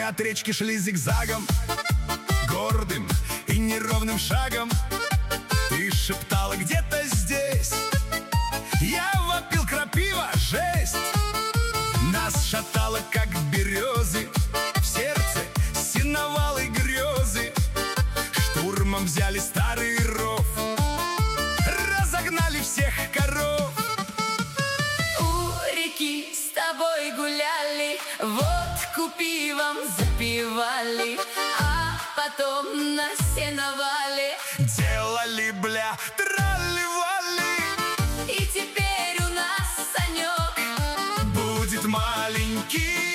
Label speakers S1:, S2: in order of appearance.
S1: от речки шли зигзагом, гордым и неровным шагом. Ты шептала где-то здесь, я вопил: крапива, жесть! Нас шатало, как березы, в сердце сеновалы грезы. Штурмом взяли старый ров, разогнали всех коров.
S2: У реки с тобой гуляли, водку пивом запивали, а потом на сеновале
S1: делали, бля, тралли-валли.
S2: И теперь у нас Санек
S1: будет маленький